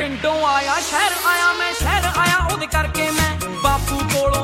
ਪਿੰਡੋਂ ਆਇਆ ਸ਼ਹਿਰ ਆਇਆ, ਮੈਂ ਸ਼ਹਿਰ ਆਇਆ ਉਹਦੇ ਕਰਕੇ ਮੈਂ ਬਾਪੂ ਕੋਲੋਂ